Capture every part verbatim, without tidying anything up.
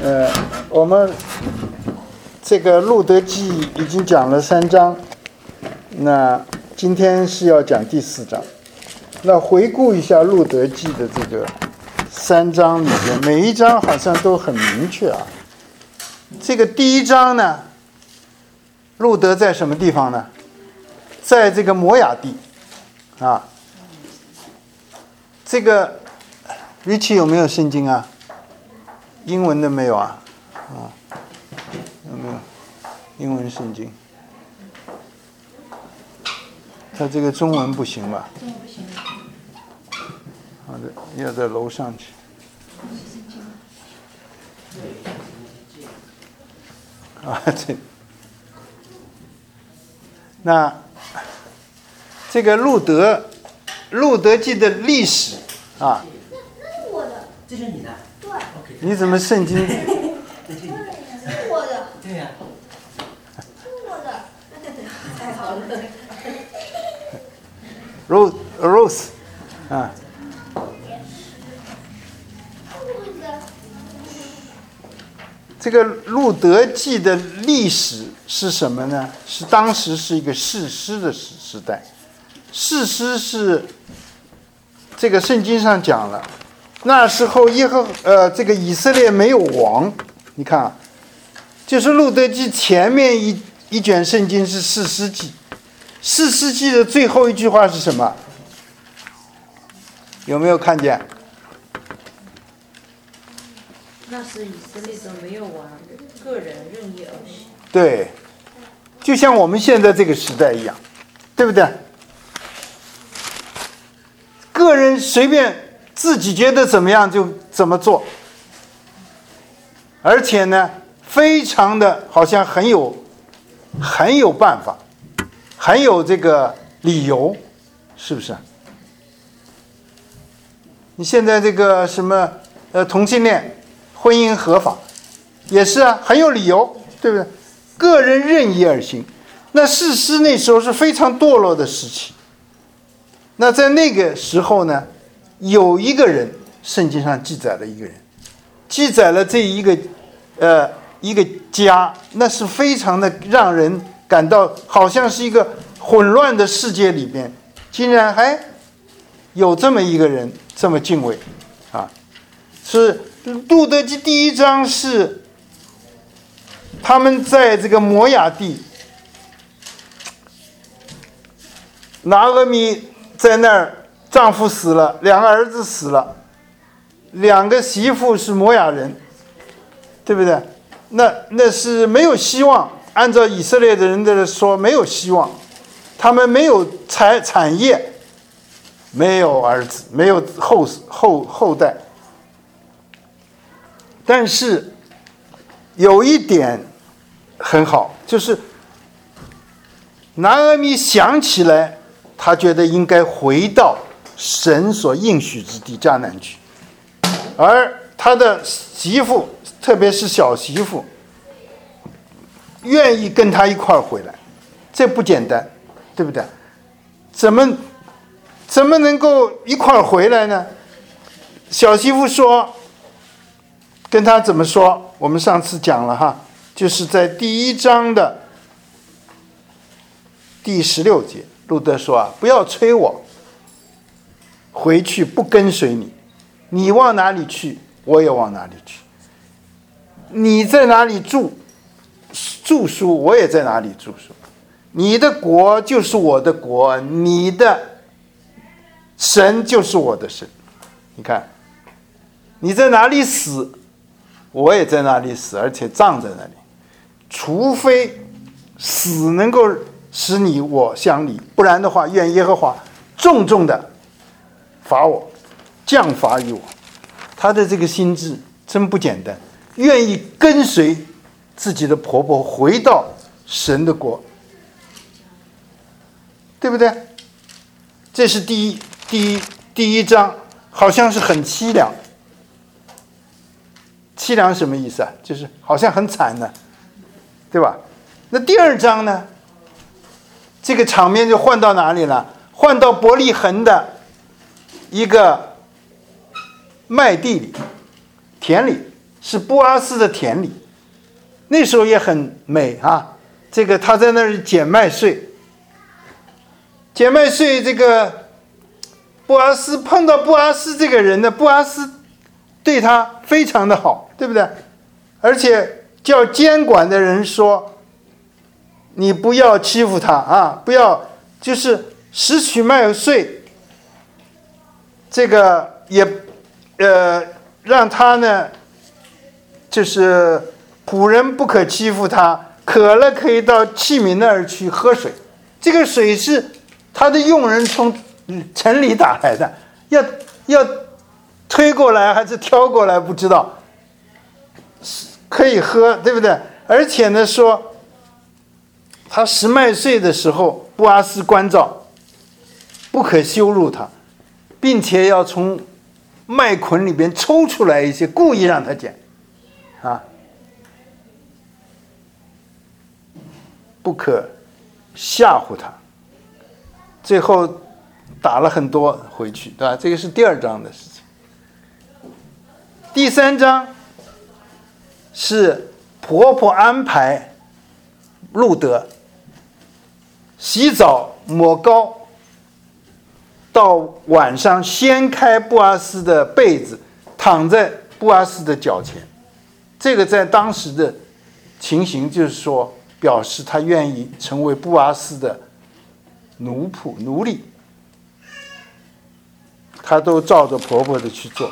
呃，我们这个《路德记》已经讲了三章，那今天是要讲第四章。那回顾一下《路德记》的这个三章里面，每一章好像都很明确啊。这个第一章呢，路德在什么地方呢？在这个摩亚地啊。这个 Richie 有没有圣经啊？英文的没有啊？啊，有没有英文圣经？他这个中文不行吧？ 中文不行。 好的，要在楼上去。啊，这，那这个路德，路德记的历史啊。 那是我的。 这是你的。 对。 你怎么圣经？ 这是我的。 对呀、 这是我的。太好了。 Rose Rose 啊。这个路德记的历史是什么呢？是当时是一个士师的时时代，士师是这个圣经上讲了，那时候耶和呃这个以色列没有王，你看啊，就是路德记前面一一卷圣经是士师记，士师记的最后一句话是什么？有没有看见？ 那时以色列中没有王，个人任意而行。 对，就像我们现在这个时代一样，对不对？个人随便自己觉得怎么样就怎么做，而且呢，非常的好像很有很有办法，很有这个理由，是不是？你现在这个什么呃同性恋。婚姻合法，也是啊，很有理由，对不对？个人任意而行。那士师那时候是非常堕落的时期。那在那个时候呢，有一个人，圣经上记载了一个人，记载了这一个呃一个家，那是非常的让人感到好像是一个混乱的世界里边，竟然还有这么一个人这么敬畏啊，是。路德记第一章是他们在这个摩亚地，拿俄米在那儿，丈夫死了，两个儿子死了，两个媳妇是摩亚人，对不对？那那是没有希望，按照以色列的人的说没有希望，他们没有财产业，没有儿子，没有后后后代。但是有一点很好，就是拿俄米想起来，他觉得应该回到神所应许之地迦南去，而他的媳妇，特别是小媳妇，愿意跟他一块儿回来，这不简单，对不对？怎么怎么能够一块儿回来呢？小媳妇说。跟他怎么说？我们上次讲了哈，就是在第一章的第十六节，路德说啊，不要催我回去，不跟随你，你往哪里去，我也往哪里去；你在哪里住住宿，我也在哪里住宿；你的国就是我的国，你的神就是我的神。你看，你在哪里死？我也在那里死，而且葬在那里，除非死能够使你我相离，不然的话，愿耶和华重重的罚我，降罚于我。他的这个心智真不简单，愿意跟随自己的婆婆回到神的国，对不对？这是第一第一第一章，好像是很凄凉。凄凉什么意思啊？就是好像很惨呢，对吧？那第二章呢？这个场面就换到哪里了？换到伯利恒的一个麦地里、田里， 是布阿斯的田里，那时候也很美啊。这个他在那里捡麦穗，捡麦穗，这个布阿斯碰到布阿斯这个人呢，布阿斯对他非常的好，对不对？而且叫监管的人说，你不要欺负他啊，不要就是拾取麦穗，这个也呃让他呢，就是仆人不可欺负他，渴了可以到器皿那儿去喝水，这个水是他的佣人从城里打来的，要要推过来还是挑过来不知道，可以喝，对不对？而且呢说，他拾麦穗的时候，布阿斯关照，不可羞辱他，并且要从麦捆里边抽出来一些，故意让他捡，啊，不可吓唬他。最后打了很多回去，对吧？这个是第二章的事情。第三章是婆婆安排路德洗澡抹膏，到晚上掀开布阿斯的被子，躺在布阿斯的脚前。这个在当时的情形就是说，表示他愿意成为布阿斯的奴仆奴隶，他都照着婆婆的去做。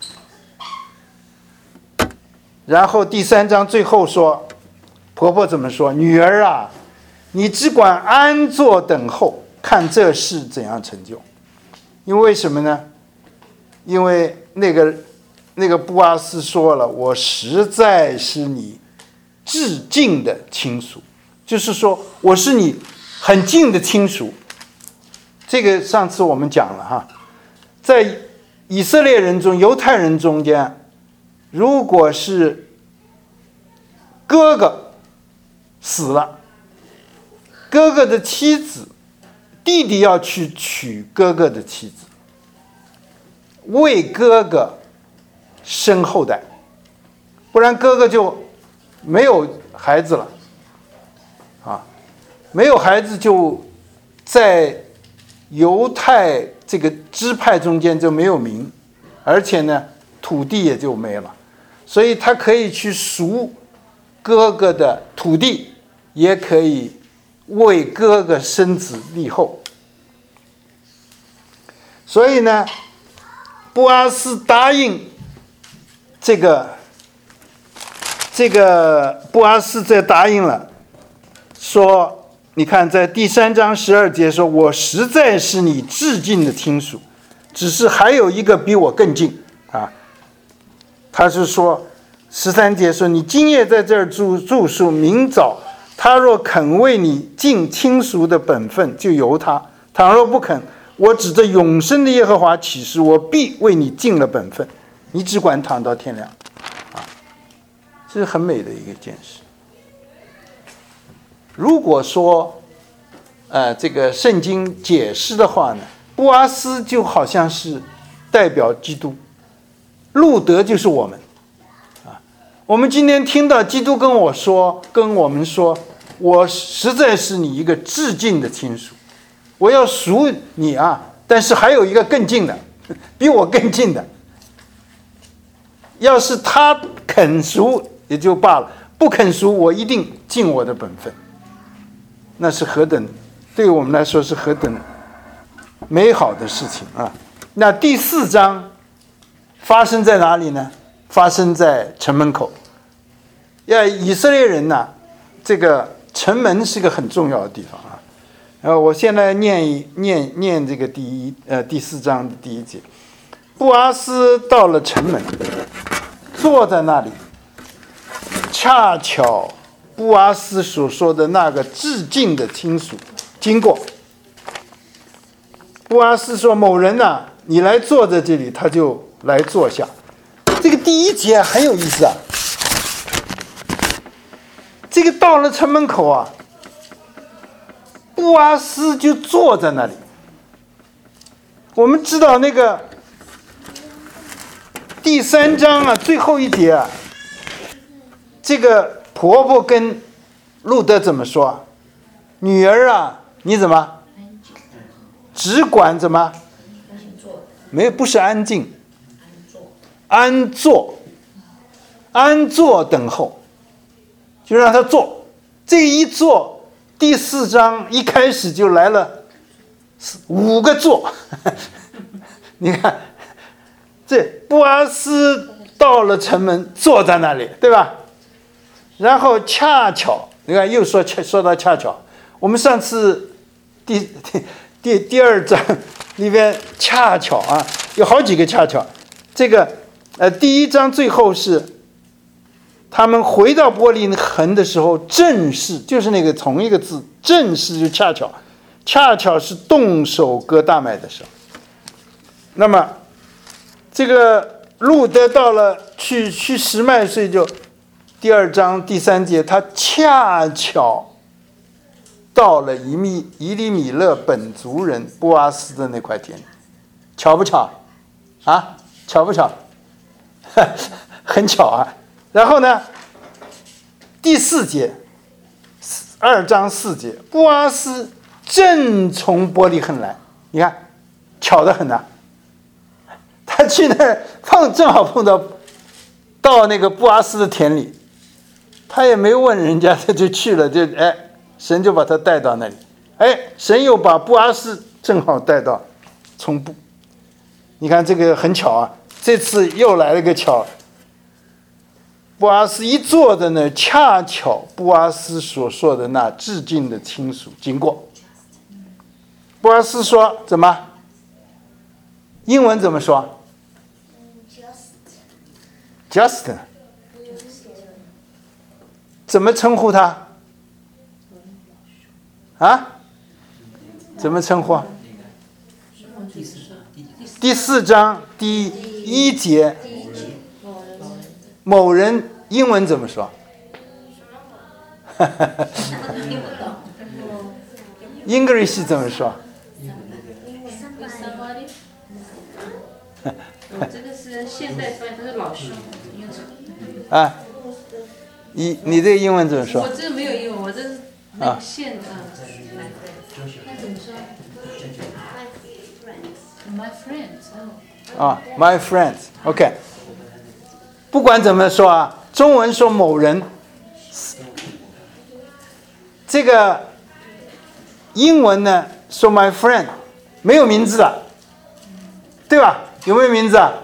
然后第三章最后说，婆婆怎么说？女儿啊，你只管安坐等候，看这事怎样成就。因为什么呢？因为那个那个布阿斯说了，我实在是你至近的亲属，就是说我是你很近的亲属。这个上次我们讲了哈，在以色列人中、犹太人中间，如果是哥哥死了，哥哥的妻子，弟弟要去娶哥哥的妻子，为哥哥生后代，不然哥哥就没有孩子了啊，没有孩子就在犹太这个支派中间就没有名，而且呢土地也就没了，所以他可以去赎哥哥的土地，也可以为哥哥生子立后。所以呢，布阿斯答应这个这个布阿斯这答应了，说你看在第三章十二节说，我实在是你至近的亲属，只是还有一个比我更近啊。他是说十三节说，你今夜在这儿住住宿，明早他若肯为你尽亲属的本分，就由他；倘若不肯，我指着永生的耶和华起誓，我必为你尽了本分，你只管躺到天亮。啊，这是很美的一个件事。如果说，呃，这个圣经解释的话呢，布阿斯就好像是代表基督，路德就是我们。啊，我们今天听到基督跟我说，跟我们说，我实在是你一个至近的亲属，我要赎你啊，但是还有一个更近的，比我更近的。要是他肯赎也就罢了，不肯赎，我一定尽我的本分。那是何等，对我们来说是何等美好的事情啊！那第四章发生在哪里呢？发生在城门口。要以色列人呐、啊，这个城门是个很重要的地方啊。然后我现在念一念念这个第一呃第四章的第一节。布阿斯到了城门，坐在那里，恰巧布阿斯所说的那个至近的亲属经过。布阿斯说：“某人呐、啊，你来坐在这里。”他就来坐下。这个第一节很有意思啊。这个到了城门口啊，布阿斯就坐在那里。我们知道那个第三章啊，最后一节啊， 这个婆婆跟路德怎么说？女儿啊，你怎么只管怎么没有，不是安静，安坐，安坐等候，就让他坐。这一坐，第四章一开始就来了五个坐。你看，这波阿斯到了城门，坐在那里，对吧？然后恰巧，你看又说说到恰巧，我们上次第第第第二章里边恰巧啊，有好几个恰巧。这个呃，第一章最后是他们回到伯利恒的时候，正是就是那个同一个字，正是就恰巧，恰巧是动手割大麦的时候。那么这个路德到了去去拾麦穗，就第二章第三节，他恰巧到了以米以利米勒本族人波阿斯的那块田，巧不巧啊？巧不巧？很巧啊。然后呢，第四节，二章四节，波阿斯正从伯利恒来，你看，巧得很呐、啊。他去那儿碰，正好碰到到那个波阿斯的田里，他也没问人家，他就去了，就哎，神就把他带到那里，哎，神又把波阿斯正好带到从不，你看这个很巧啊，这次又来了个巧。波阿斯一坐在那儿，恰巧波阿斯所说的那至近的亲属经过。波阿斯说：“怎么？英文怎么说 ？Just。怎么称呼他？啊？怎么称呼？第四章第一节。”某人英文怎么说？English 怎么说？ 我这个是现代翻译，这是老师。 啊，你你这个英文怎么说？ 我这没有英文，我这是那个现啊。那怎么说 ？My friends。 啊 ，My friends，OK。不管怎么说啊，中文说某人，这个英文呢说 my friend， 没有名字的，对吧？有没有名字啊？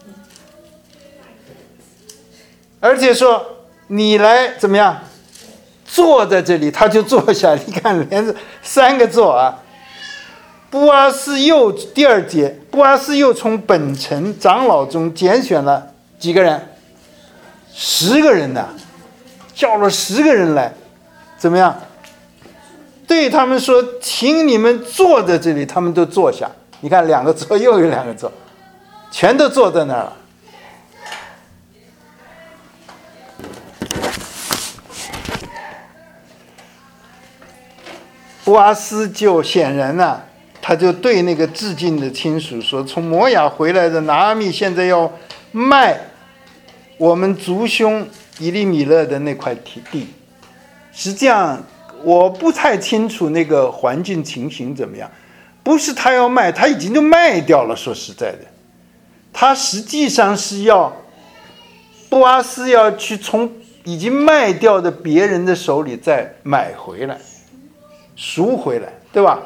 而且说你来怎么样，坐在这里，他就坐下。你看，连着三个坐啊。波阿斯又第二节，波阿斯又从本城长老中拣选了几个人？十个人呢，叫了十个人来，怎么样？对他们说，请你们坐在这里，他们都坐下。你看，两个坐，又有两个坐，全都坐在那儿了。波阿斯就显然呢、啊，他就对那个至近的亲属说：“从摩亚回来的拿阿密现在要卖我们族兄以利米勒的那块地。实际上我不太清楚那个环境情形怎么样，不是他要卖，他已经就卖掉了。说实在的，他实际上是要波阿斯要去从已经卖掉的别人的手里再买回来，赎回来，对吧？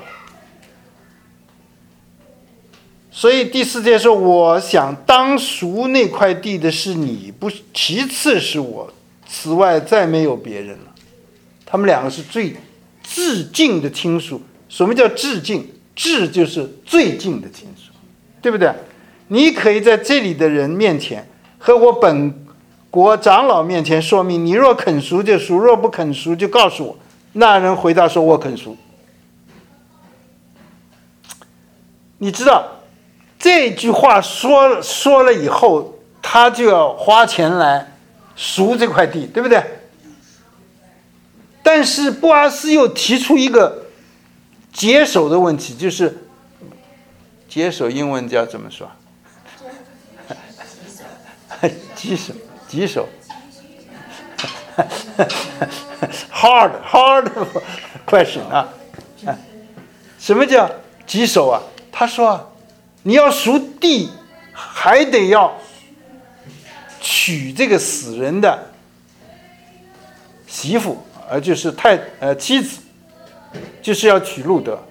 所以第四节说，我想当赎那块地的是你，不，其次是我，此外再没有别人了。他们两个是最至近的亲属。什么叫至近？至就是最近的亲属，对不对？你可以在这里的人面前和我本国长老面前说明，你若肯赎就赎，若不肯赎就告诉我。那人回答说，我肯赎。你知道这句话说说了以后，他就要花钱来赎这块地，对不对？但是波阿斯又提出一个解手的问题，就是解手英文叫怎么说？棘手，棘手。 hard hard question 啊，什么叫棘手啊？他说，你要赎地，还得要娶这个死人的媳妇，而就是太呃妻子，就是要娶路德，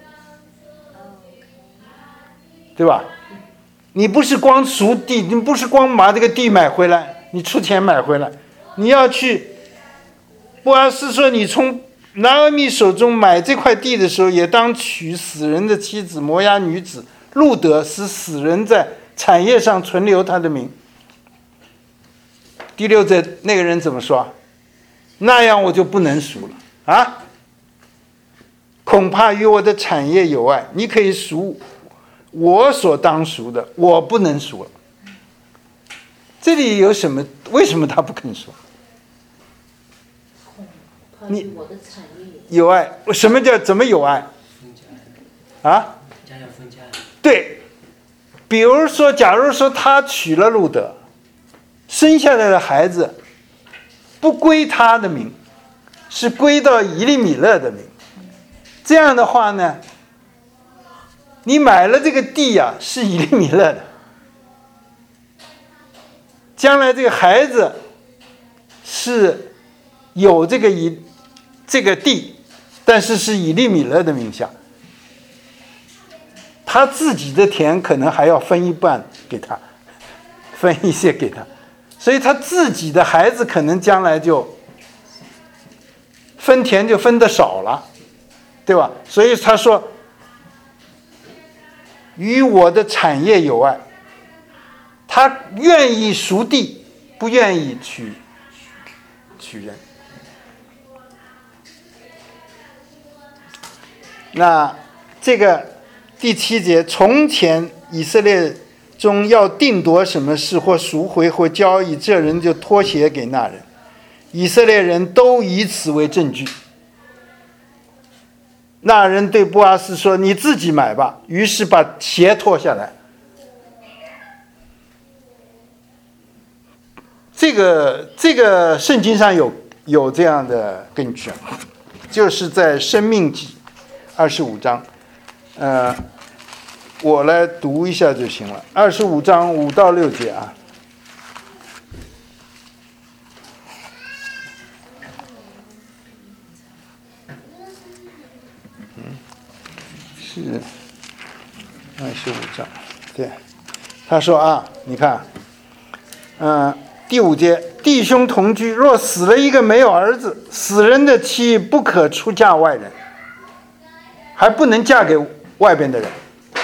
对吧？你不是光赎地，你不是光把这个地买回来，你出钱买回来，你要去。波阿斯说，你从拿俄米手中买这块地的时候，也当娶死人的妻子摩押女子路德，使死人在产业上存留他的名。第六节那个人怎么说？那样我就不能赎了啊！恐怕与我的产业有碍，你可以赎我所当赎的，我不能赎了。这里有什么？为什么他不肯说？ 你我的产业有碍？什么叫怎么有碍？啊？对，比如说，假如说他娶了路德，生下来的孩子不归他的名，是归到以利米勒的名。这样的话呢，你买了这个地呀、啊，是以利米勒的。将来这个孩子是有这个以这个地，但是是以利米勒的名下，他自己的田可能还要分一半给他，分一些给他，所以他自己的孩子可能将来就分田就分得少了，对吧？所以他说与我的产业有碍，他愿意赎地，不愿意娶娶人。那这个第七节，从前以色列中要定夺什么事，或赎回或交易，这人就脱鞋给那人，以色列人都以此为证据。那人对波阿斯说，你自己买吧，于是把鞋脱下来。这个这个圣经上有有这样的根据，就是在申命记二十五章，呃，我来读一下就行了。二十五章五到六节啊。嗯，是二十五章，对，他说啊，你看，嗯、呃。第五节，弟兄同居，若死了一个没有儿子，死人的妻不可出嫁外人，还不能嫁给外边的人。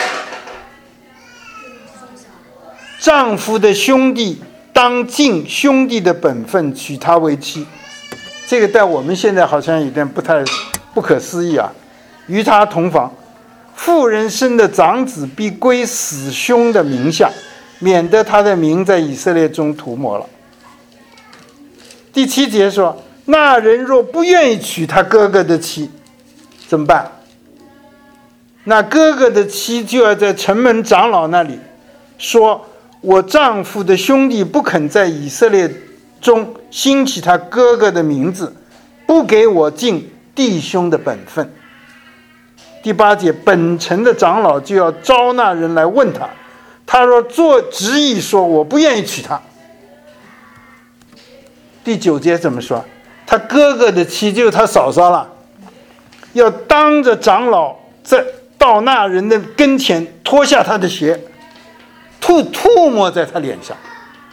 丈夫的兄弟当尽兄弟的本分，娶她为妻。这个在我们现在好像有点不太不可思议啊。与他同房，妇人生的长子必归死兄的名下，免得他的名在以色列中涂抹了。第七节说，那人若不愿意娶他哥哥的妻，怎么办？那哥哥的妻就要在城门长老那里说，我丈夫的兄弟不肯在以色列中兴起他哥哥的名字，不给我尽弟兄的本分。第八节，本城的长老就要招那人来问他，他若做执意说，我不愿意娶他。第九节怎么说？他哥哥的妻就是他嫂嫂了，要当着长老在到那人的跟前脱下他的鞋，吐吐沫在他脸上，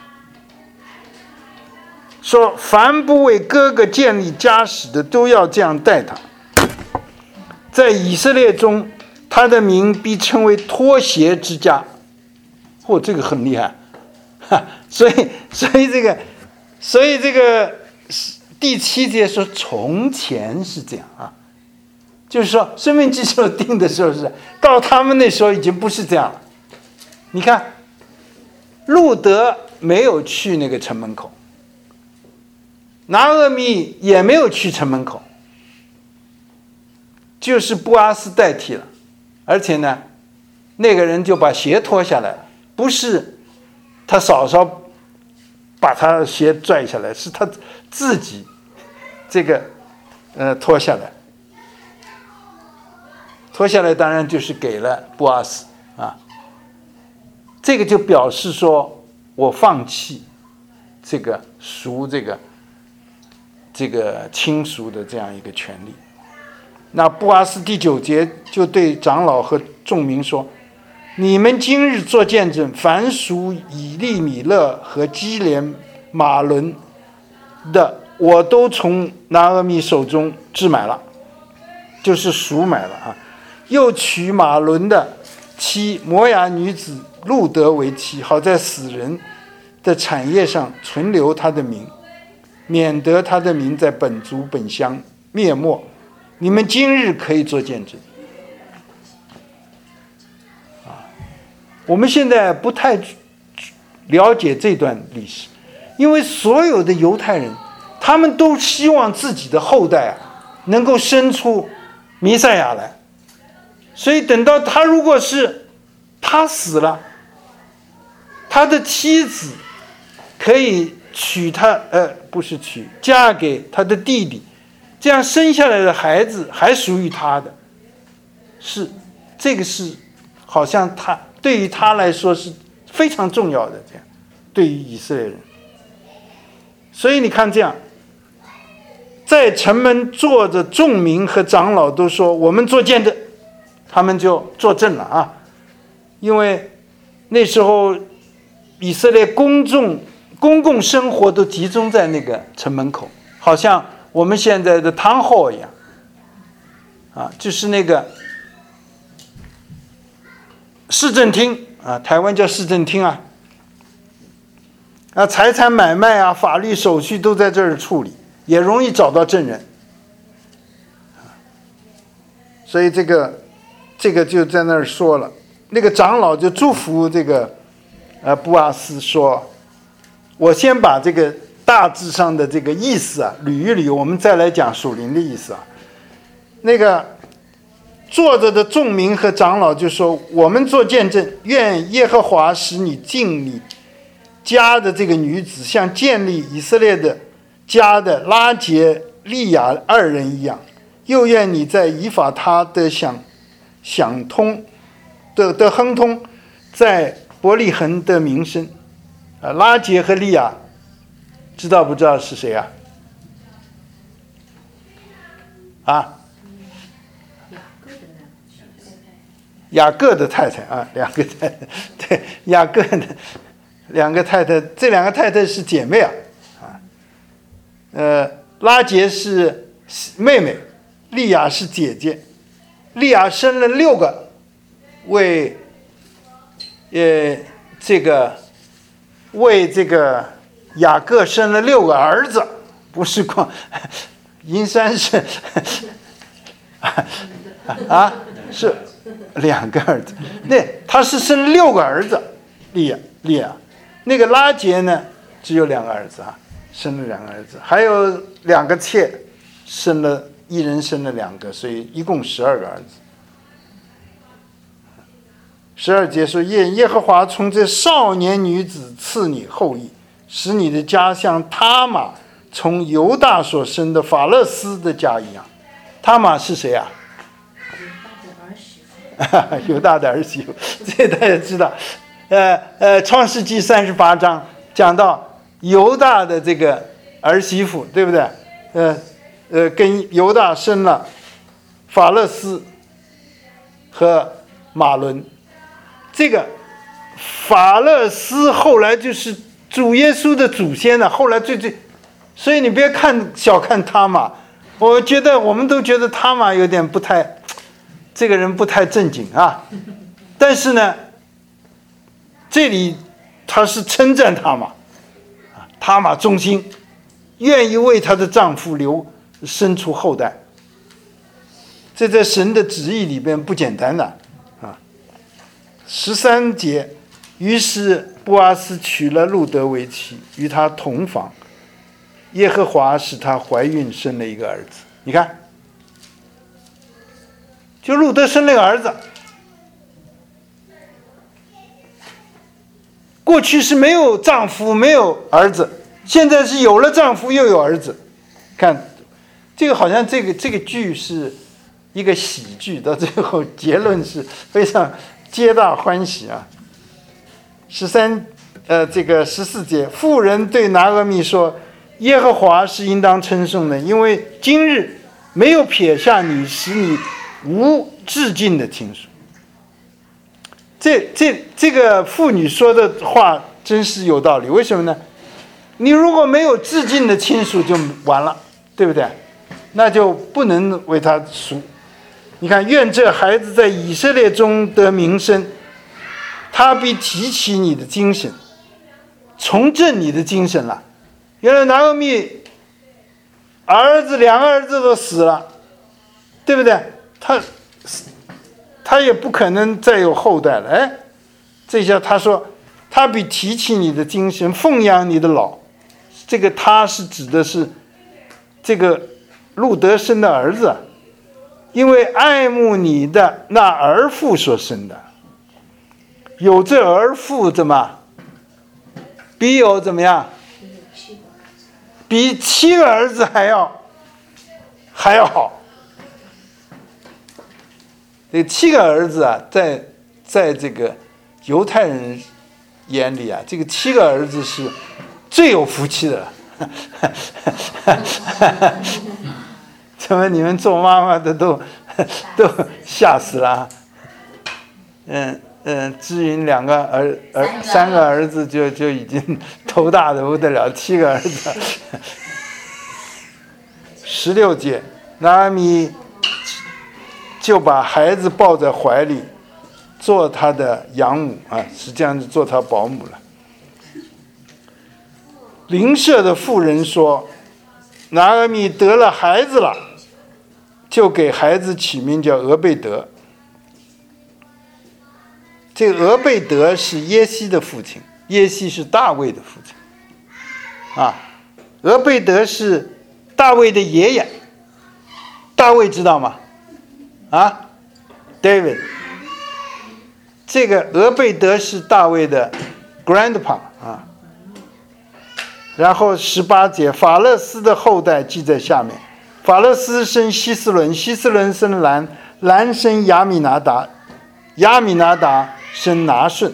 说凡不为哥哥建立家室的，都要这样待他。在以色列中，他的名必称为脱鞋之家。哦，这个很厉害，哈，所以所以这个。所以这个第七节说，从前是这样啊，就是说生命记时候定的时候是，到他们那时候已经不是这样了。你看，路德没有去那个城门口，拿俄米也没有去城门口，就是波阿斯代替了，而且呢，那个人就把鞋脱下来了，不是他嫂嫂把他的鞋拽下来，是他自己这个呃脱下来，脱下来当然就是给了波阿斯啊。这个就表示说我放弃这个赎这个这个亲属的这样一个权利。那波阿斯第九节就对长老和众民说：你们今日做见证，凡属以利米勒和基连马伦的，我都从拿俄米手中置买了，就是赎买了啊。又娶马伦的妻摩押女子路德为妻，好在死人的产业上存留他的名，免得他的名在本族本乡灭没。你们今日可以做见证。啊，我们现在不太了解这段历史，因为所有的犹太人，他们都希望自己的后代啊能够生出弥赛亚来，所以等到他如果是他死了，他的妻子可以娶他，呃，不是娶，嫁给他的弟弟，这样生下来的孩子还属于他的，是这个是好像他对于他来说是非常重要的，这样对于以色列人。所以你看这样，在城门坐着众民和长老都说我们做见证，他们就作证了啊，因为那时候以色列公众公共生活都集中在那个城门口，好像我们现在的 town hall 一样啊，就是那个市政厅啊，台湾叫市政厅啊，啊，财产买卖啊，法律手续都在这儿处理，也容易找到证人，所以这个这个就在那儿说了，那个长老就祝福这个呃布阿斯说，我先把这个大致上的这个意思啊捋一捋，我们再来讲属灵的意思啊。那个坐着的众民和长老就说，我们做见证，愿耶和华使你进你家的这个女子，像建立以色列的家的拉结利亚二人一样，又愿你在以法他的想想通的的亨通，在伯利恒的名声。啊，拉结和利亚知道不知道是谁啊？啊，雅各的太太啊，两个太太，对，雅各的两个太太，这两个太太是姐妹啊，啊，呃，拉结是妹妹，利亚是姐姐，利亚生了六个，为，呃，这个为这个雅各生了六个儿子，不是光，银山是啊，是两个儿子，那他是生六个儿子，利亚利亚，那个拉结呢只有两个儿子啊，生了两个儿子，还有两个妾，生了一人生了两个，所以一共十二个儿子。十二节说，耶耶和华从这少年女子赐你后裔，使你的家像他玛从犹大所生的法勒斯的家一样。他玛是谁啊？犹大的儿媳妇，这大家知道。呃呃，创世纪三十八章讲到犹大的这个儿媳妇，对不对？呃呃，跟犹大生了法勒斯和马伦。这个法勒斯后来就是主耶稣的祖先了，后来最最，所以你别看小看他玛，我觉得我们都觉得他玛有点不太，这个人不太正经啊，但是呢，这里他是称赞他玛，啊，他玛忠心，愿意为她的丈夫留生出后代，这在神的旨意里边不简单的。十三节，于是波阿斯娶了路德为妻，与他同房。耶和华使她怀孕，生了一个儿子。你看，就路德生了个儿子。过去是没有丈夫，没有儿子，现在是有了丈夫又有儿子。看， 这个好像这个这个剧是一个喜剧，到最后结论是非常皆大欢喜啊。十三呃这个十四节，妇人对拿俄米说：耶和华是应当称颂的，因为今日没有撇下你，使你无至尽的亲属。这这这个妇女说的话真是有道理，为什么呢？你如果没有至尽的亲属就完了，对不对？那就不能为他赎。你看，愿这孩子在以色列中得名声，他必提起你的精神，重振你的精神了。原来拿俄米儿子两个儿子都死了，对不对？他他也不可能再有后代了。哎，这下他说他必提起你的精神，奉养你的老。这个他是指的是这个路德生的儿子，因为爱慕你的那儿妇所生的。有这儿妇怎么比有怎么样？比七个儿子还要还要好。这七个儿子啊，在在这个犹太人眼里啊，这个七个儿子是最有福气的了。怎么你们做妈妈的都都吓死了？嗯嗯，至于两个儿儿三个儿子就就已经头大的不得了，七个儿子。十六节，拿俄米就把孩子抱在怀里，做他的养母啊，实际上是做他保姆了。邻舍的妇人说，拿俄米得了孩子了，就给孩子起名叫俄贝德。这个俄贝德是耶西的父亲，耶西是大卫的父亲啊。俄贝德是大卫的爷爷，大卫知道吗？啊 ，David。这个俄贝德是大卫的 grandpa 啊。然后十八节，法勒斯的后代记在下面。法勒斯生希斯伦，希斯伦生兰，兰生亚米拿达，亚米拿达生拿顺，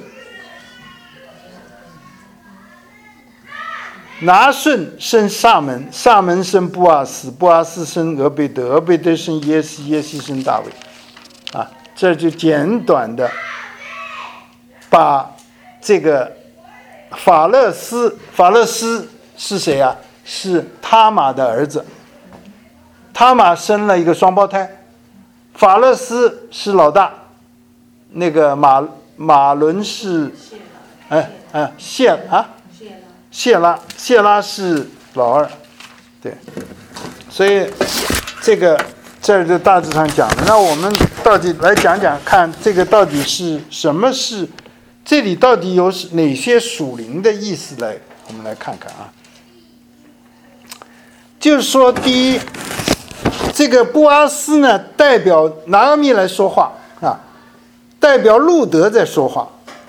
拿顺生萨门，萨门生布阿斯，布阿斯生俄贝德，俄贝德生耶西，耶西生大卫。啊，这就简短的把这个法勒斯，法勒斯是谁啊？是他玛的儿子。他玛生了一个双胞胎，法勒斯是老大，那个马马伦是，哎哎谢啊，谢拉谢拉是老二，对，所以这个这儿就大致上讲了。那我们到底来讲讲看，这个到底是什么是？这里到底有哪些属灵的意思来？我们来看看啊。就是说，第一，这个布阿斯呢，代表拿俄米来说话啊，代表路德在说话。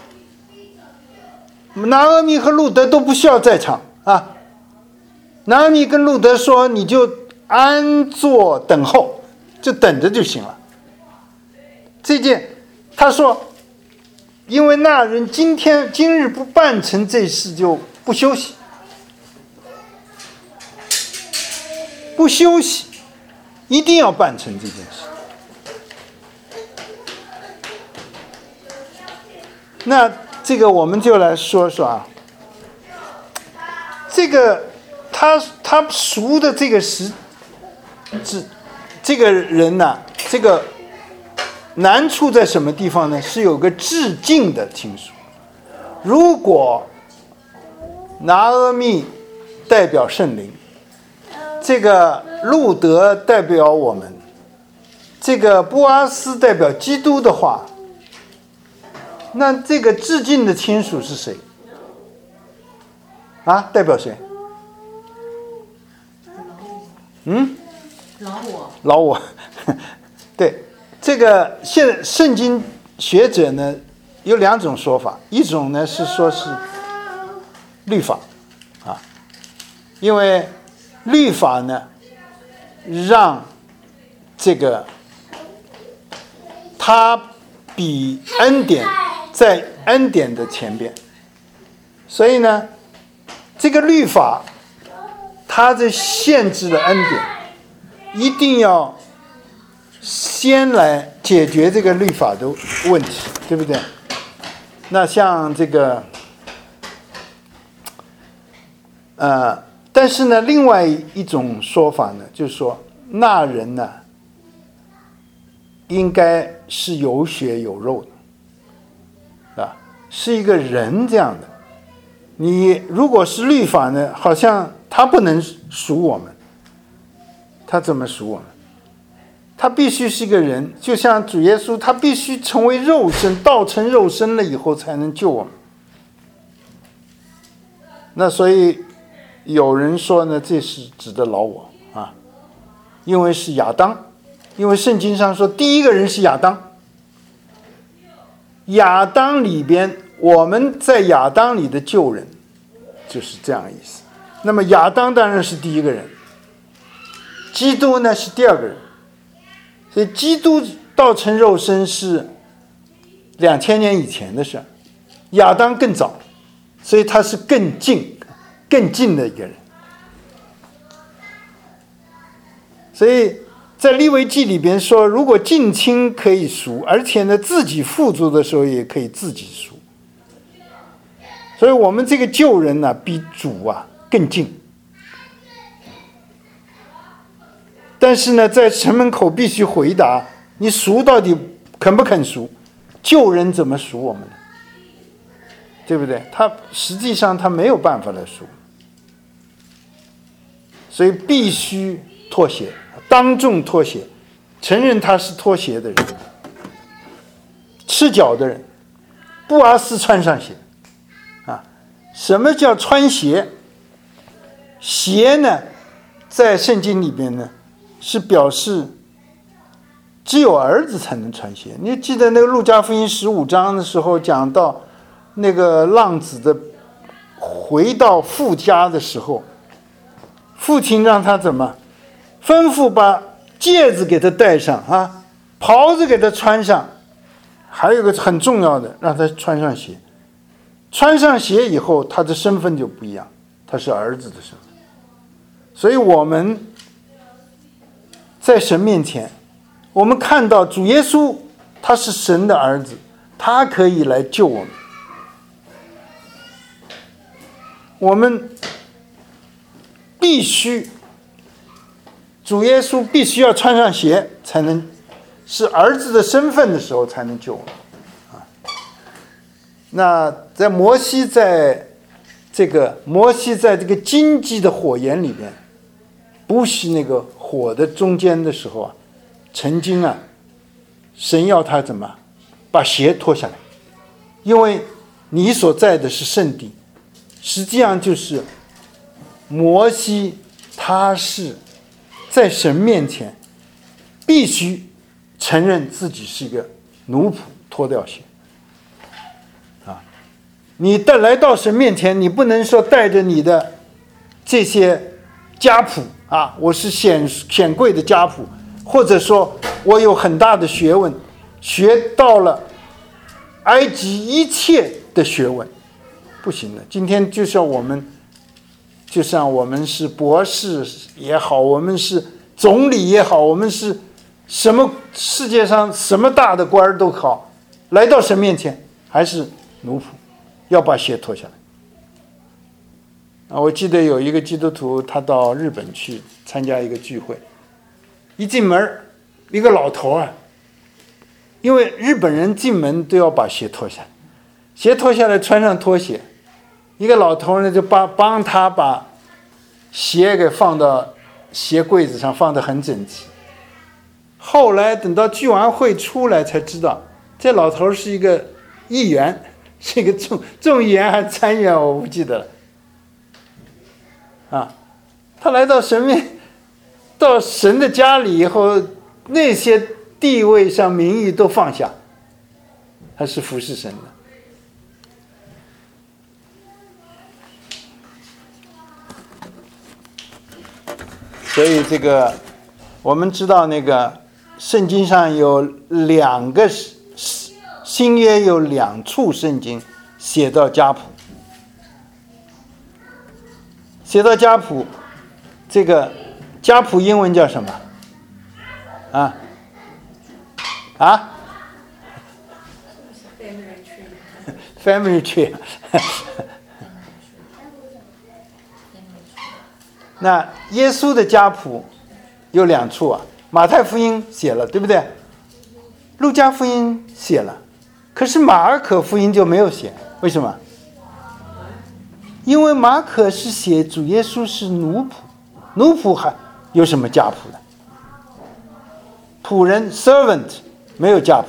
拿俄米和路德都不需要在场啊。拿俄米跟路德说：“你就安坐等候，就等着就行了。”这件，他说。因为那人今天今日不办成这事，就不休息，不休息，一定要办成这件事。那这个我们就来说说啊，这个他他赎的这个时，这这个人呢、啊，这个。难处在什么地方呢？是有个致敬的亲属。如果拿俄米代表圣灵，这个路德代表我们，这个布阿斯代表基督的话，那这个致敬的亲属是谁？啊，代表谁？嗯？ 老我。 老我，对。这个现在圣经学者呢有两种说法，一种呢是说是律法啊，因为律法呢让这个他比恩典在恩典的前边，所以呢，这个律法它这限制了恩典，一定要先来解决这个律法的问题，对不对？那像这个，呃，但是呢，另外一种说法呢，就是说那人呢，应该是有血有肉的，啊，是一个人这样的。你如果是律法呢，好像他不能属我们，他怎么属我们？他必须是一个人，就像主耶稣，他必须成为肉身，道成肉身了以后才能救我们。那所以有人说呢，这是指的老我啊，因为是亚当，因为圣经上说第一个人是亚当，亚当里边，我们在亚当里的救人，就是这样的意思。那么亚当当然是第一个人，基督呢是第二个人。所以基督道成肉身是两千年以前的事，亚当更早，所以他是更近、更近的一个人。所以在利未记里边说，如果近亲可以赎，而且呢自己富足的时候也可以自己赎。所以我们这个救人呢，比主啊更近。但是呢，在城门口必须回答：你赎到底肯不肯赎？救人怎么赎我们呢？对不对？他实际上他没有办法来赎，所以必须脱鞋，当众脱鞋，承认他是脱鞋的人，赤脚的人，布阿斯穿上鞋。啊，什么叫穿鞋？鞋呢，在圣经里边呢，是表示只有儿子才能穿鞋。你记得那个路加福音十五章的时候讲到那个浪子的回到父家的时候，父亲让他怎么吩咐把戒指给他戴上啊，袍子给他穿上，还有一个很重要的，让他穿上鞋。穿上鞋以后，他的身份就不一样，他是儿子的身份。所以我们在神面前，我们看到主耶稣他是神的儿子，他可以来救我们。我们必须，主耶稣必须要穿上鞋，才能是儿子的身份的时候才能救我们。啊，那在摩西在这个摩西在这个荆棘的火焰里边，不是那个火的中间的时候啊，曾经啊，神要他怎么把鞋脱下来，因为你所在的是圣地。实际上就是摩西他是在神面前必须承认自己是一个奴仆，脱掉鞋啊！你的来到神面前，你不能说带着你的这些家谱啊，我是显显贵的家谱，或者说我有很大的学问，学到了埃及一切的学问，不行的。今天就像我们，就像我们是博士也好，我们是总理也好，我们是什么世界上什么大的官都好，来到神面前还是奴仆，要把鞋脱下来。啊，我记得有一个基督徒，他到日本去参加一个聚会，一进门，一个老头啊，因为日本人进门都要把鞋脱下来，鞋脱下来穿上拖鞋，一个老头呢就帮帮他把鞋给放到鞋柜子上，放得很整齐。后来等到聚完会出来才知道，这老头是一个议员，是一个众众议员还是参议员，我不记得了。啊，他来到神面，到神的家里以后，那些地位上名誉都放下，他是服侍神的。所以这个我们知道那个圣经上有两个新约有两处圣经写到家谱，写到家谱，这个家谱英文叫什么？啊啊 ？Family tree。那耶稣的家谱有两处啊，马太福音写了，对不对？路加福音写了，可是马尔可福音就没有写，为什么？因为马可是写主耶稣是奴仆，奴仆还有什么家谱呢？仆人 servant 没有家谱，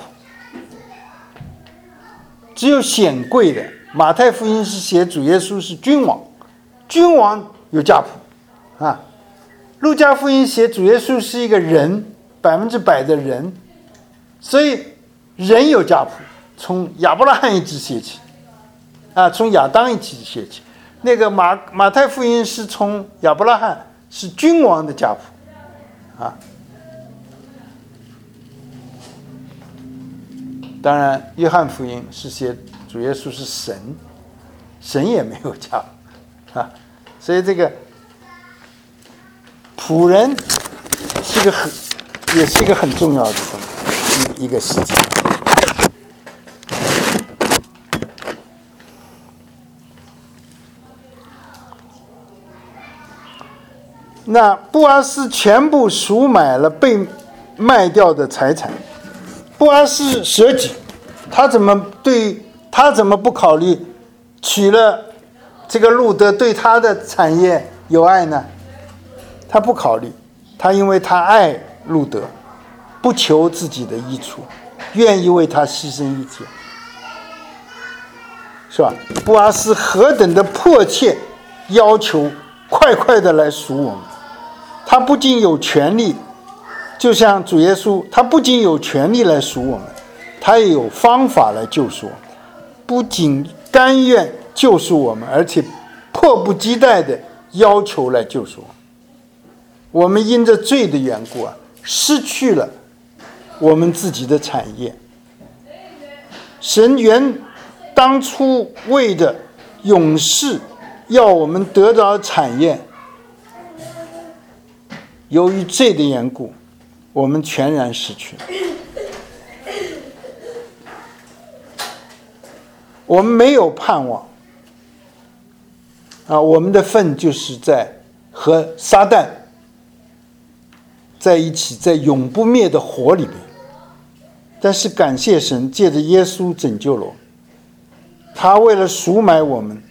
只有显贵的。马太福音是写主耶稣是君王，君王有家谱啊。路加福音写主耶稣是一个人，百分之百的人，所以人有家谱，从亚伯拉罕一直写起啊，从亚当一起写起。那个马马太福音是从亚伯拉罕是君王的家谱啊。当然约翰福音是写主耶稣是神，神也没有家谱啊，所以这个仆人是个很也是一个很重要的一一个事情。那布阿斯全部赎买了被卖掉的财产。布阿斯舍己，他怎么对他怎么不考虑娶了这个路德对他的产业有爱呢？他不考虑，他因为他爱路德，不求自己的益处，愿意为他牺牲一切，是吧？布阿斯何等的迫切要求快快的来赎我们，他不仅有权利，就像主耶稣，他不仅有权利来赎我们，他也有方法来救赎我们，不仅甘愿救赎我们，而且迫不及待的要求来救赎我们。我们因着罪的缘故啊，失去了我们自己的产业。神原当初为着永世要我们得到产业，由于罪的缘故，我们全然失去。我们没有盼望啊！我们的份就是在和撒旦在一起，在永不灭的火里边。但是感谢神，借着耶稣拯救了我们。他为了赎买我们，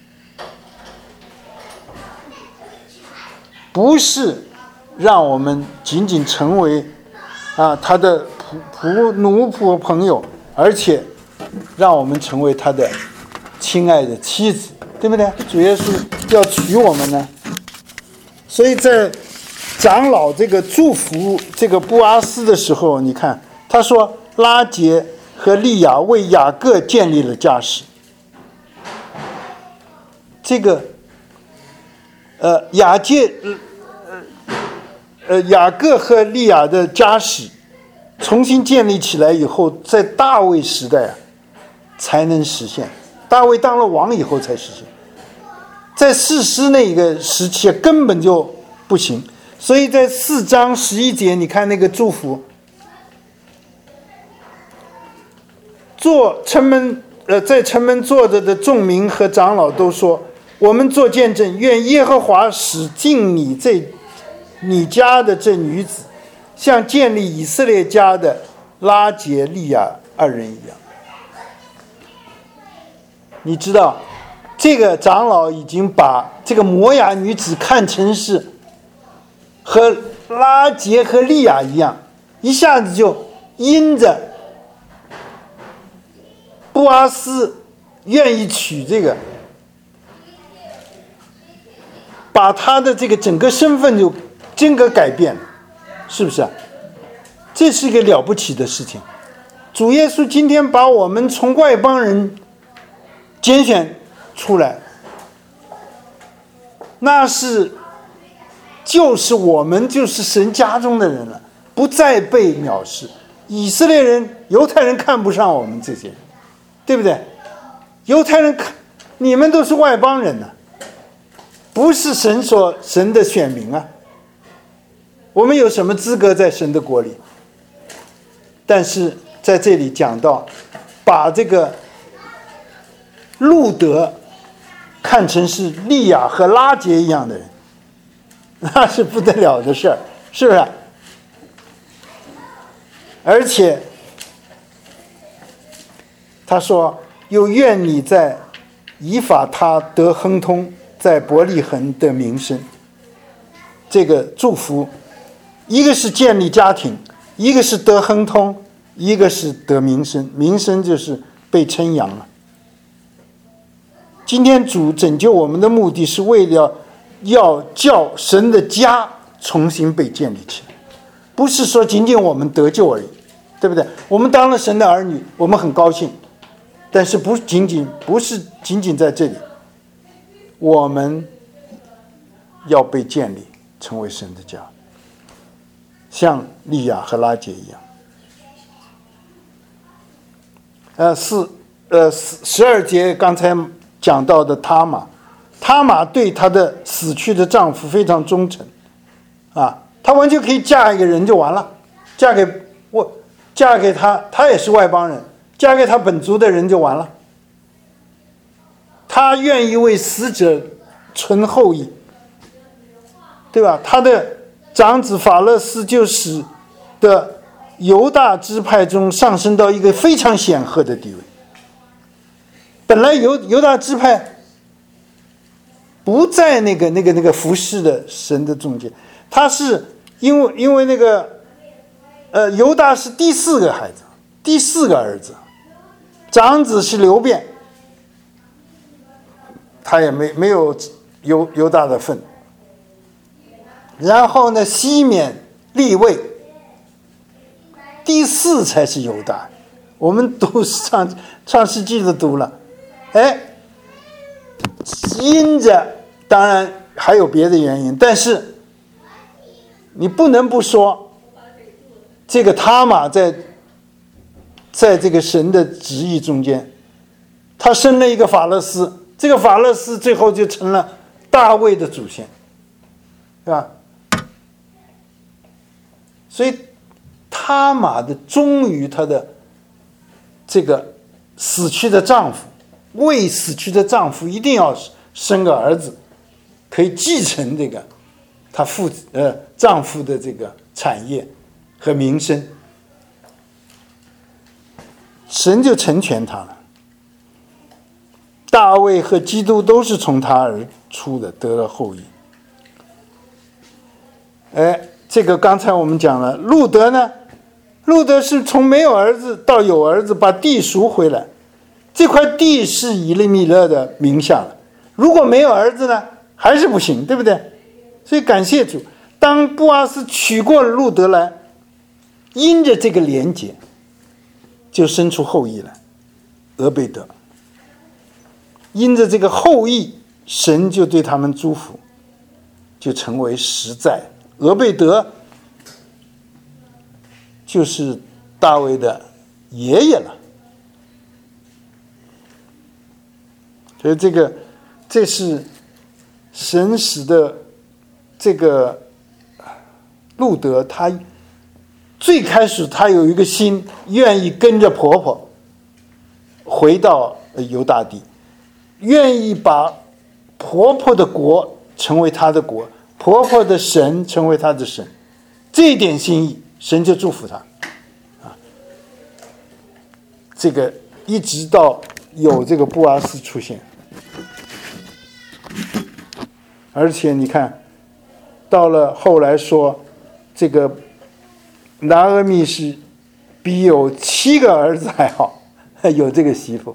不是让我们仅仅成为啊他的仆仆奴仆朋友，而且让我们成为他的亲爱的妻子，对不对？主耶稣要娶我们呢，所以在长老这个祝福这个布阿斯的时候，你看他说拉结和利亚为雅各建立了家室。这个呃雅介呃呃雅各和利亚的家室重新建立起来以后，在大卫时代啊才能实现。大卫当了王以后才实现，在士师那个时期根本就不行。所以在四章十一节，你看那个祝福，坐城门呃在城门坐着的众民和长老都说，我们做见证，愿耶和华使进你这你家的这女子，像建立以色列家的拉结利亚二人一样。你知道这个长老已经把这个摩押女子看成是和拉结和利亚一样，一下子就因着布阿斯愿意娶这个，把他的这个整个身份就真个改变了，是不是？这是一个了不起的事情。主耶稣今天把我们从外邦人拣选出来，那是就是我们就是神家中的人了， 不再被藐视。以色列人、犹太人看不上我们这些人，对不对？犹太人看你们都是外邦人呢、啊，不是神所神的选民啊，我们有什么资格在神的国里？但是在这里讲到，把这个路德看成是利亚和拉结一样的人，那是不得了的事儿，是不是？而且他说，又愿你在以法他得亨通，在伯利恒得名声。这个祝福，一个是建立家庭，一个是得亨通，一个是得名声。名声就是被称扬了。今天主拯救我们的目的是为了要叫神的家重新被建立起来，不是说仅仅我们得救而已，对不对？我们当了神的儿女，我们很高兴，但是不仅仅不是仅仅在这里，我们要被建立成为神的家，像利亚和拉结一样。呃，四呃十二节刚才讲到的他玛，他玛对她的死去的丈夫非常忠诚，啊，她完全可以嫁一个人就完了，嫁给我，嫁给他，他也是外邦人，嫁给他本族的人就完了。她愿意为死者存后裔，对吧？他的长子法勒斯就使的犹大支派中上升到一个非常显赫的地位。本来犹犹大支派不在那个那个那个服侍的神的中间，他是因为因为那个呃犹大是第四个孩子，第四个儿子，长子是流便，他也没没有犹犹大的份。然后呢，西缅、利未，第四才是犹大。我们读创创世纪都读了，哎，因着当然还有别的原因，但是你不能不说，这个他玛在在这个神的旨意中间，他生了一个法勒斯，这个法勒斯最后就成了大卫的祖先，对吧？所以他玛的忠于她的这个死去的丈夫，为死去的丈夫一定要生个儿子，可以继承这个她父呃丈夫的这个产业和名声，神就成全他了。大卫和基督都是从他而出的，得了后裔。哎。这个刚才我们讲了，路德呢，路德是从没有儿子到有儿子，把地赎回来，这块地是以利米勒的名下了。如果没有儿子呢，还是不行，对不对？所以感谢主，当布阿斯娶过路德来，因着这个连结，就生出后裔来，俄贝德。因着这个后裔，神就对他们祝福，就成为实在。俄贝德就是大卫的爷爷了，所以这个这是神使的这个路德，他最开始他有一个心，愿意跟着婆婆回到犹大地，愿意把婆婆的国成为他的国，婆婆的神成为他的神，这一点心意，神就祝福他啊。这个一直到有这个布阿斯出现，而且你看，到了后来说，这个拿俄米是比有七个儿子还好，有这个媳妇。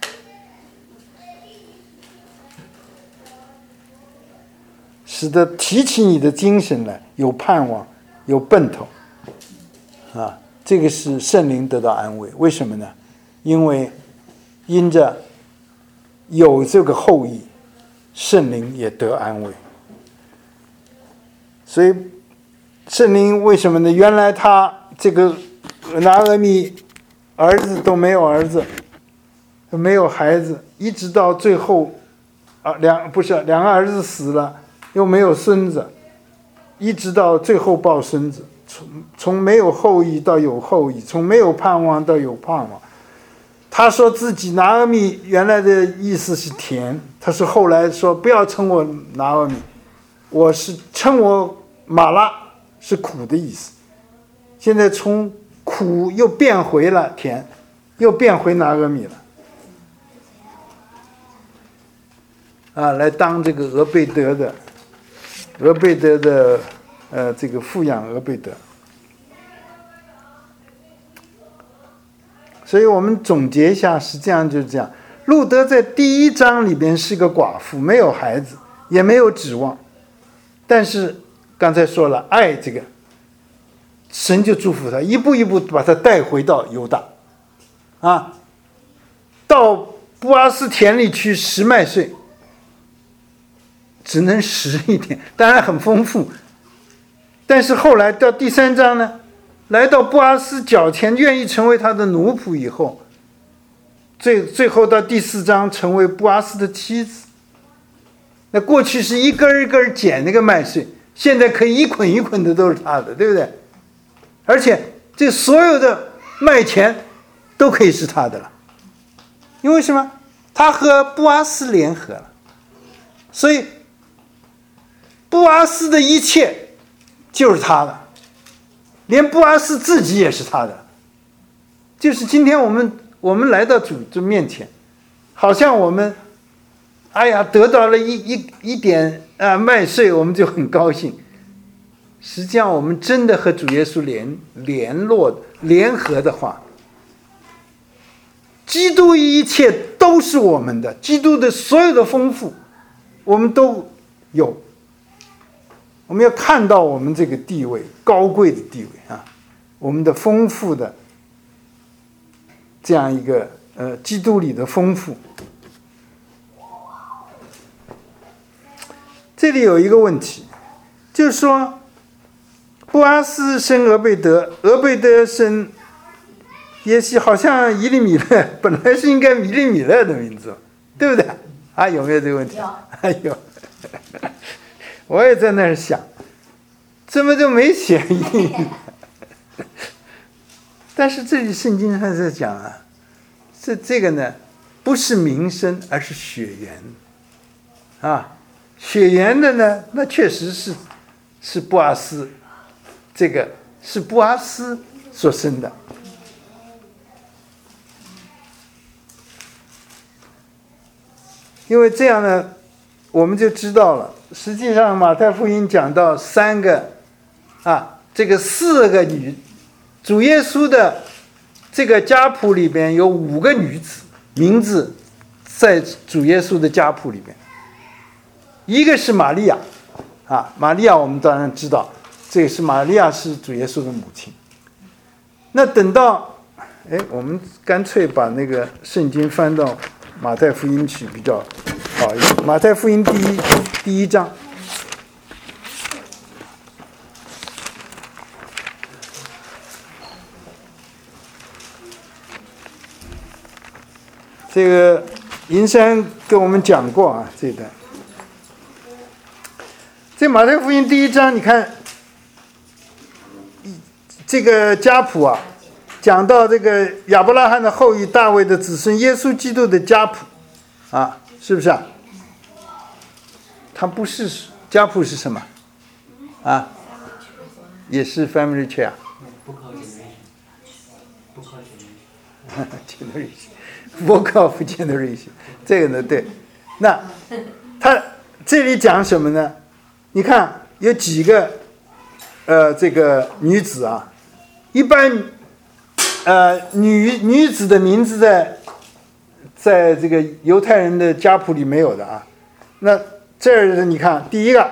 使得提起你的精神来，有盼望，有奔头，啊，这个是圣灵得到安慰。为什么呢？因为因着有这个后裔，圣灵也得安慰。所以圣灵为什么呢？原来他这个拿俄米儿子都没有儿子，没有孩子，一直到最后啊，两不是两个儿子死了，又没有孙子，一直到最后抱孙子，从从没有后裔到有后裔，从没有盼望到有盼望。他说自己拿俄米原来的意思是甜，他说后来说不要称我拿俄米，我是称我马拉，是苦的意思。现在从苦又变回了甜，又变回拿俄米了。啊，来当这个俄贝德的，俄贝德的，呃，这个富养俄贝德。所以我们总结一下，实际上就是这样。路德在第一章里边是个寡妇，没有孩子，也没有指望，但是刚才说了，爱这个，神就祝福他，一步一步把他带回到犹大，啊，到布阿斯田里去拾麦穗。只能拾一点，当然很丰富。但是后来到第三章呢，来到布阿斯脚前，愿意成为他的奴仆以后，最最后到第四章成为布阿斯的妻子。那过去是一根一根捡那个麦穗，现在可以一捆一捆的都是他的，对不对？而且这所有的麦钱都可以是他的了，因为什么？他和布阿斯联合了，所以布阿斯的一切就是他的，连布阿斯自己也是他的。就是今天我们我们来到主的面前，好像我们哎呀得到了一一一点啊麦穗，我们就很高兴。实际上我们真的和主耶稣联联络联合的话，基督一切都是我们的，基督的所有的丰富我们都有。我们要看到我们这个地位，高贵的地位啊，我们的丰富的这样一个呃基督里的丰富。这里有一个问题，就是说布阿斯生俄贝德，俄贝德生耶西，好像以利米勒本来是应该以利米勒的名字，对不对？啊，有没有这个问题？有。有我也在那儿想，怎么就没写以利米勒？但是这里圣经上在讲啊，这这个呢，不是名声，而是血缘啊。血缘的呢，那确实是是布阿斯，这个是布阿斯所生的。因为这样呢，我们就知道了。实际上，马太福音讲到三个啊，这个四个女，主耶稣的这个家谱里边有五个女子名字，在主耶稣的家谱里边。一个是玛利亚，啊，玛利亚我们当然知道，这个是玛利亚是主耶稣的母亲。那等到，哎，我们干脆把那个圣经翻到马太福音去比较好一点。马太福音第一第一章，这个银山跟我们讲过啊，这段。这马太福音第一章，你看这个家谱啊，讲到这个亚伯拉罕的后裔、大卫的子孙、耶稣基督的家谱啊，是不是啊？它不是家谱是什么啊？也是 family tree 啊？不靠 generation， 不靠 generation，book of generation， 这个呢对。那他这里讲什么呢？你看有几个呃这个女子啊，一般呃女女子的名字在在这个犹太人的家谱里没有的啊。那这儿你看第一个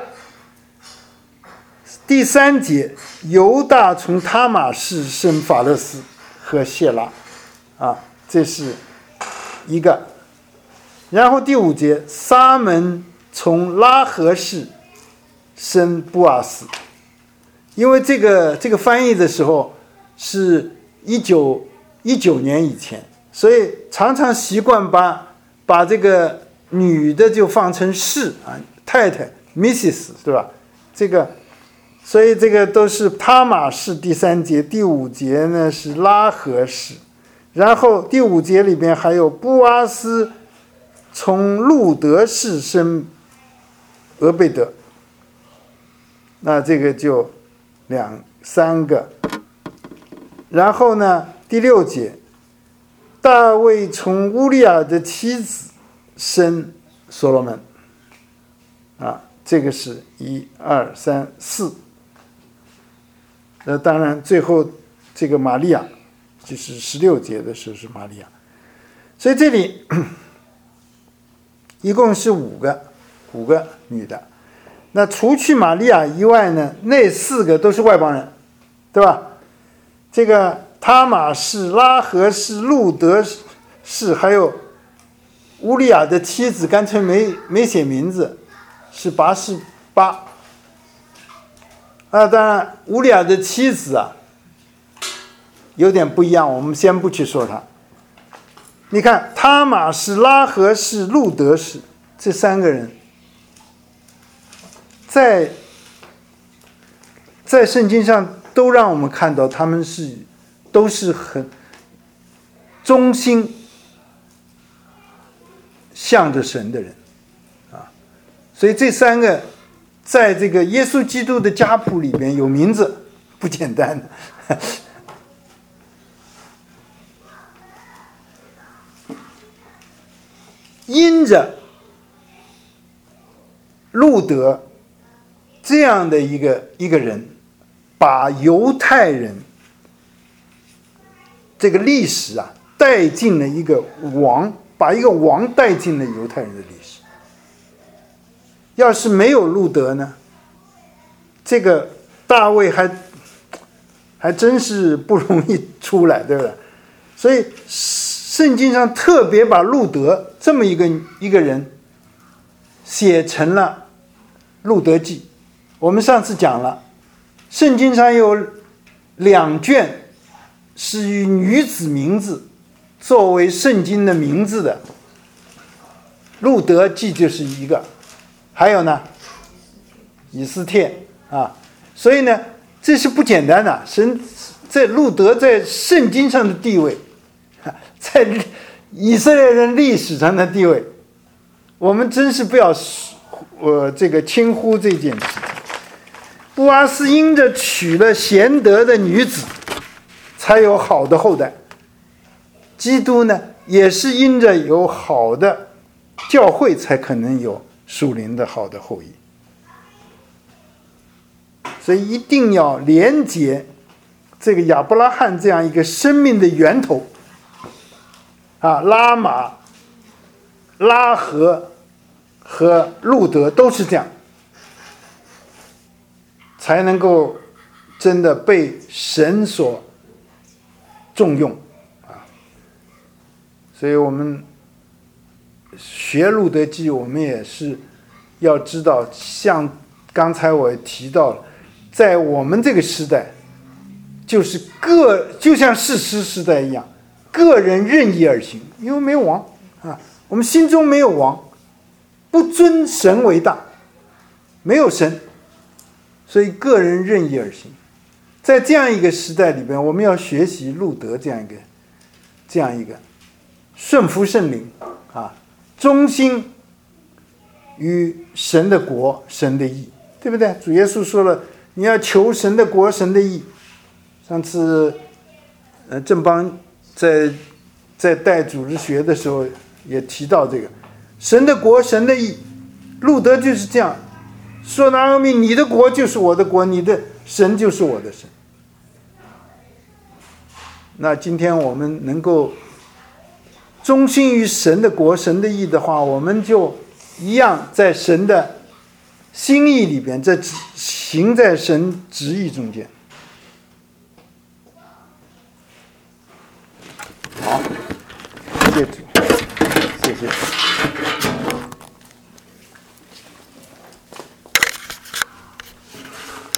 第三节，犹大从他玛氏生法勒斯和谢拉啊，这是一个。然后第五节，撒门从拉合氏生布阿斯， 因为这个这个翻译的时候是一九一九年以前，所以常常习惯把把这个女的就放成士啊，太太 missus 对吧？这个，所以这个都是他玛氏第三节，第五节呢是拉合氏，然后第五节里边还有布阿斯从路德氏生俄贝德，那这个就两三个。然后呢，第六节，大卫从乌利亚的妻子生所罗门，啊，这个是一二三四。那当然，最后这个玛利亚，就是十六节的时候是玛利亚，所以这里一共是五个，五个女的。那除去玛利亚以外呢，那四个都是外邦人，对吧？这个他玛氏、拉合氏、路德氏，还有乌利亚的妻子，干脆没没写名字，是拔示巴。啊，当然乌利亚的妻子啊，有点不一样，我们先不去说他。你看，他玛氏、拉合氏、路德氏这三个人，在在圣经上都让我们看到他们是都是很忠心向着神的人啊，所以这三个在这个耶稣基督的家谱里边有名字，不简单的。因着路德这样的一个一个人，把犹太人这个历史啊带进了一个王，把一个王带进了犹太人的历史。要是没有路德呢，这个大卫还还真是不容易出来，对不对？所以圣经上特别把路德这么一个一个人写成了路德记。我们上次讲了，圣经上有两卷是以女子名字作为圣经的名字的，路德记就是一个，还有呢以斯帖啊，所以呢这是不简单的。神在路德在圣经上的地位，在以色列人历史上的地位，我们真是不要呃这个轻忽这件事。布阿斯因着娶了贤德的女子，才有好的后代。基督呢，也是因着有好的教会，才可能有属灵的好的后裔。所以一定要连接这个亚伯拉罕这样一个生命的源头啊，拉玛、拉合和路德都是这样，才能够真的被神所重用啊。所以我们学路德记，我们也是要知道，像刚才我提到了，在我们这个时代，就是个就像士师时代一样，个人任意而行，因为没有王啊，我们心中没有王，不尊神为大，没有神，所以个人任意而行。在这样一个时代里边，我们要学习路德这样一个这样一个顺服圣灵啊，忠心于神的国、神的义，对不对？主耶稣说了，你要求神的国、神的义。上次呃正邦在在带组织学的时候也提到这个神的国、神的义。路德就是这样说，拿俄米，你的国就是我的国，你的神就是我的神。那今天我们能够忠心于神的国、神的义的话，我们就一样在神的心意里边，在行在神旨意中间。